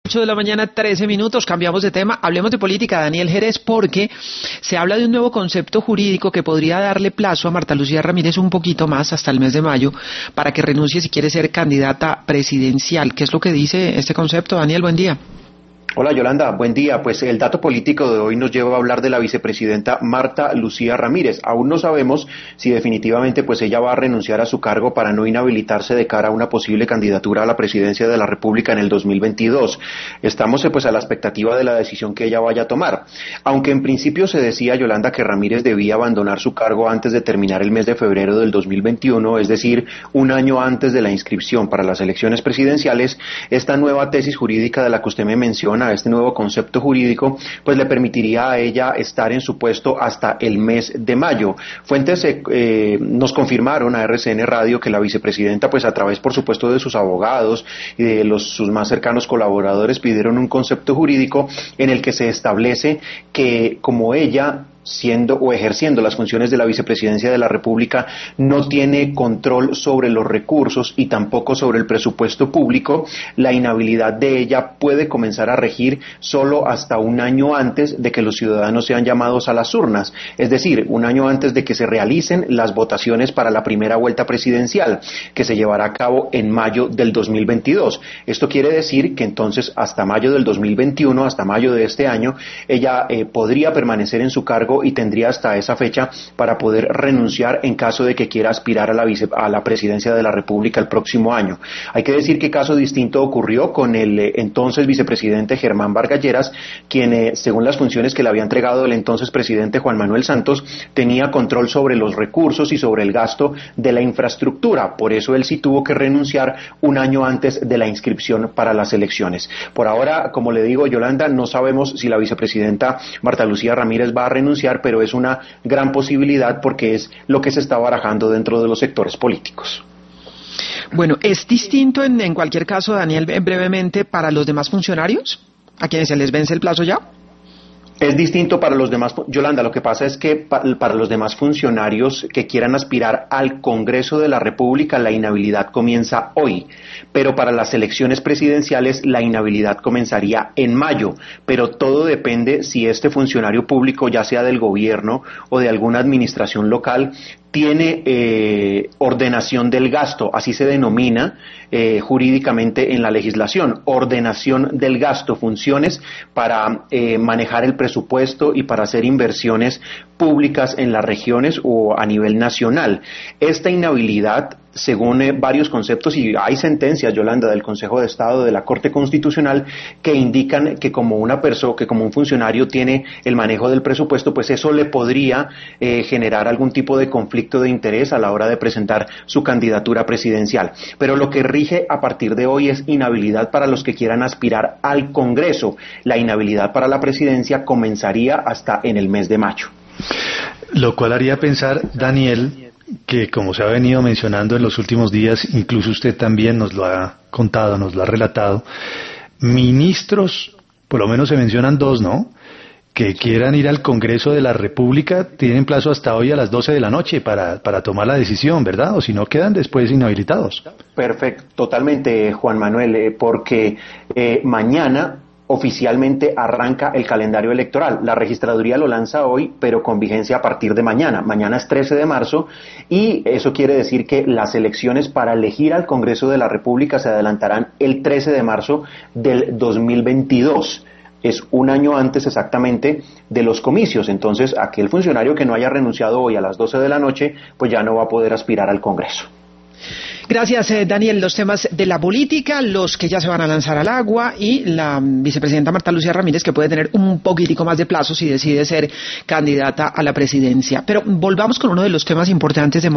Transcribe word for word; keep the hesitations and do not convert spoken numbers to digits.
ocho de la mañana, trece minutos, cambiamos de tema, hablemos de política, Daniel Jerez, porque se habla de un nuevo concepto jurídico que podría darle plazo a Marta Lucía Ramírez un poquito más, hasta el mes de mayo, para que renuncie si quiere ser candidata presidencial. ¿Qué es lo que dice este concepto? Daniel, buen día. Hola Yolanda, buen día. Pues el dato político de hoy nos lleva a hablar de la vicepresidenta Marta Lucía Ramírez. Aún no sabemos si definitivamente pues ella va a renunciar a su cargo para no inhabilitarse de cara a una posible candidatura a la presidencia de la República en el dos mil veintidós. Estamos pues a la expectativa de la decisión que ella vaya a tomar. Aunque en principio se decía, Yolanda, que Ramírez debía abandonar su cargo antes de terminar el mes de febrero del dos mil veintiuno, es decir, un año antes de la inscripción para las elecciones presidenciales, esta nueva tesis jurídica de la que usted me menciona, este nuevo concepto jurídico, pues le permitiría a ella estar en su puesto hasta el mes de mayo. Fuentes eh, nos confirmaron a R C N Radio que la vicepresidenta, pues a través, por supuesto, de sus abogados y de los, sus más cercanos colaboradores, pidieron un concepto jurídico en el que se establece que como ella siendo o ejerciendo las funciones de la vicepresidencia de la República, no tiene control sobre los recursos y tampoco sobre el presupuesto público, la inhabilidad de ella puede comenzar a regir solo hasta un año antes de que los ciudadanos sean llamados a las urnas, es decir, un año antes de que se realicen las votaciones para la primera vuelta presidencial, que se llevará a cabo en mayo del dos mil veintidós. Esto quiere decir que entonces hasta mayo del dos mil veintiuno, hasta mayo de este año, ella eh, podría permanecer en su cargo y tendría hasta esa fecha para poder renunciar en caso de que quiera aspirar a la, vice, a la presidencia de la República el próximo año. Hay que decir que caso distinto ocurrió con el eh, entonces vicepresidente Germán Vargas Lleras, quien eh, según las funciones que le había entregado el entonces presidente Juan Manuel Santos, tenía control sobre los recursos y sobre el gasto de la infraestructura. Por eso él sí tuvo que renunciar un año antes de la inscripción para las elecciones. Por ahora, como le digo, Yolanda, no sabemos si la vicepresidenta Marta Lucía Ramírez va a renunciar, pero es una gran posibilidad porque es lo que se está barajando dentro de los sectores políticos. Bueno, ¿es distinto en, en cualquier caso, Daniel, brevemente, para los demás funcionarios, a quienes se les vence el plazo ya? Es distinto para los demás, Yolanda, lo que pasa es que para los demás funcionarios que quieran aspirar al Congreso de la República, la inhabilidad comienza hoy, pero para las elecciones presidenciales la inhabilidad comenzaría en mayo, pero todo depende si este funcionario público, ya sea del gobierno o de alguna administración local, tiene eh, ordenación del gasto, así se denomina eh, jurídicamente en la legislación, ordenación del gasto, funciones para eh, manejar el presupuesto y para hacer inversiones públicas en las regiones o a nivel nacional. Esta inhabilidad, según eh, varios conceptos, y hay sentencias, Yolanda, del Consejo de Estado, de la Corte Constitucional, que indican que como una persona, que como un funcionario tiene el manejo del presupuesto, pues eso le podría eh, generar algún tipo de conflicto de interés a la hora de presentar su candidatura presidencial. Pero lo que rige a partir de hoy es inhabilidad para los que quieran aspirar al Congreso. La inhabilidad para la presidencia comenzaría hasta en el mes de mayo. Lo cual haría pensar, Daniel, que como se ha venido mencionando en los últimos días, incluso usted también nos lo ha contado, nos lo ha relatado, ministros, por lo menos se mencionan dos, ¿no?, que quieran ir al Congreso de la República, tienen plazo hasta hoy a las doce de la noche para, para tomar la decisión, ¿verdad? O si no, quedan después inhabilitados. Perfecto, totalmente, Juan Manuel, eh, porque eh, mañana oficialmente arranca el calendario electoral. La registraduría lo lanza hoy, pero con vigencia a partir de mañana. Mañana es trece de marzo y eso quiere decir que las elecciones para elegir al Congreso de la República se adelantarán el trece de marzo del dos mil veintidós. Es un año antes exactamente de los comicios. Entonces, aquel funcionario que no haya renunciado hoy a las doce de la noche, pues ya no va a poder aspirar al Congreso. Gracias, eh, Daniel. Los temas de la política, los que ya se van a lanzar al agua y la vicepresidenta Marta Lucía Ramírez, que puede tener un poquitico más de plazo si decide ser candidata a la presidencia. Pero volvamos con uno de los temas importantes de